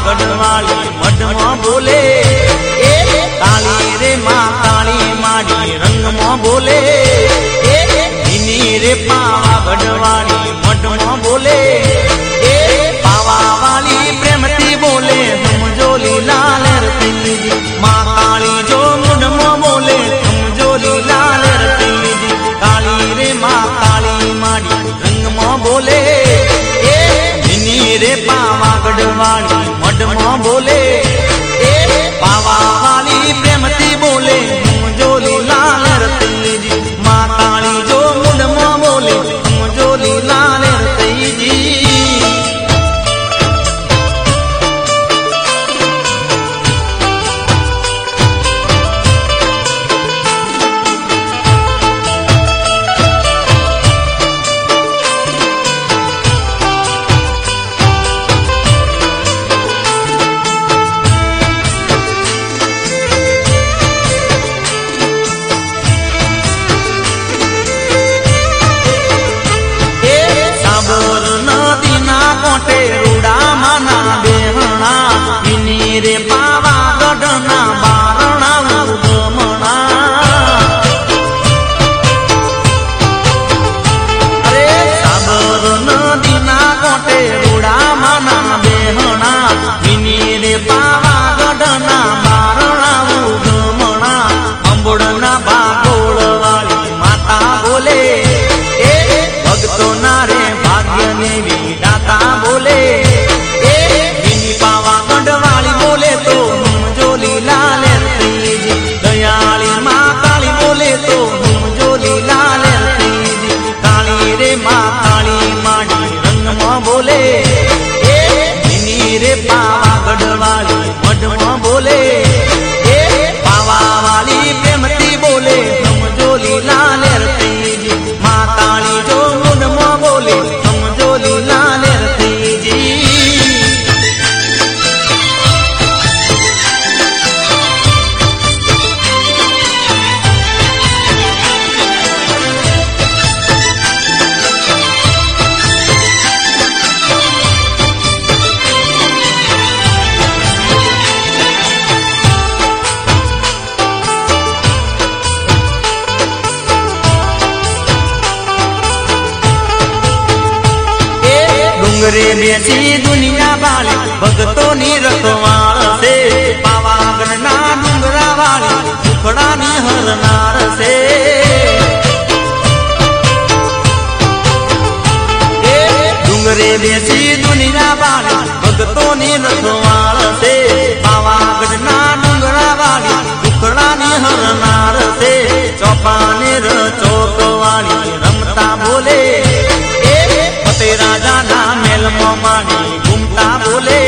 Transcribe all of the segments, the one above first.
પાવાગઢવાળી મઢમાં બોલે કાળી રે માં કાળી માડી રંગમાં બોલે રે પાવાગઢવાળી મઢમાં બોલે પાવાવાળી પ્રેમથી બોલે સમજો લીલા લહેરતી માં કાળી જો મુઢમાં બોલે સમજો લીલા લહેરતી કાળી રે માં કાળી માડી રંગમાં બોલે રે પાવાગઢવાળી મઢમાં બોલે પાવાવાળી પ્રેમથી બોલે સમજો લીલા લહેરતી માં કાળી જો મુઢમાં બોલે સમજો લીલા લહેરતી રે પાવાગઢના બારણા ઉગમણા અરે સાબર નદીના કોટે રૂડામાના બેહણા વિની રે પાવાગઢના બારણા ઉગમણા અંબોડના ભાગોળ વાળી માતા બોલે ભક્તોના રે ભાગ્યને વિધાતા બોલે બોલે રે પાવાગઢવાળી મઢમાં બોલે પાવાવાળી પ્રેમથી બોલે સમજો લીલા લહેરતી માં કાળી જો મુઢમાં બોલે સમજો લીલા લહેરતી ડુંગરે બેસી દુનિયા વાળી ભક્તોની રખવાળ છે પાવાગઢના ડુંગરા વાળી સુખડાની હરનાર છે ડુંગરે બેસી દુનિયા વાળી ભક્તોની રખવાળ છે પાવાગઢના ડુંગરા વાળી સુખડાની હરનાર છે ચોપાનેર ચોક વાળી રમતા બોલે રાજાના મેલમાં માડી ઘૂમતા બોલે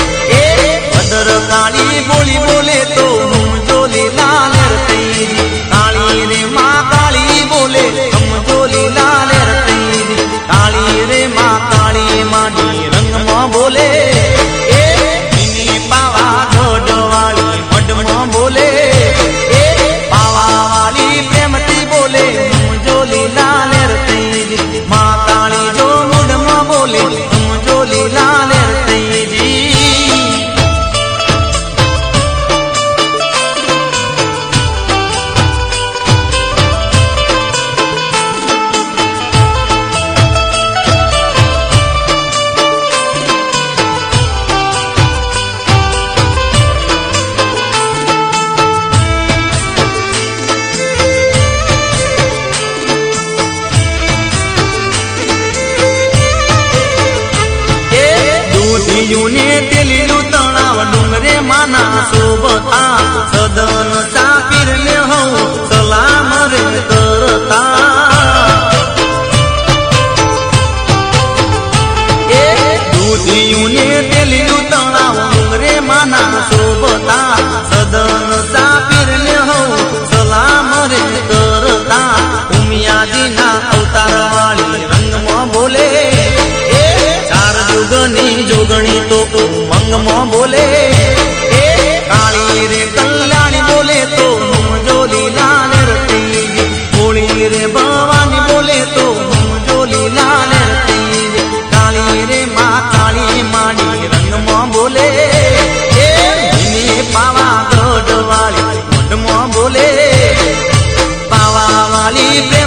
ભદ્રકાળી બોલી બોલે તો સમજો લીલા લહેરતી કાળી રે માં કાળી બોલે સમજો લીલા લહેરતી કાળી રે માં કાળી માડી રંગમાં બોલે પાવાગઢવાળી મઢમાં બોલે પાવાવાળી પ્રેમથી બોલે સમજો લીલા લહેરતી માં કાળી જો બોલે સમજો લીલા લહેરતી તેલીલું તણાવ ડુંગરે માના શોભતા સદન ચાપીર ને હઉ સલામ રે કરતા દૂધિયું ને તેલીલું તણાવ ડુંગરે માના શોભતા સદન ચાપીર ને હઉ સલામ રે કરતા ઉમિયાજીના અવતાર વાળી રંગમાં બોલે જોગણી તો મંગમાં બોલે કાળી રે કલ્યાણી બોલે તો સમજો લીલા લહેરતી હોળી રે ભવાની બોલે તો સમજો લીલા લહેરતી કાળી રે માં કાળી માડી રંગમાં બોલે કાળી પ્રેમ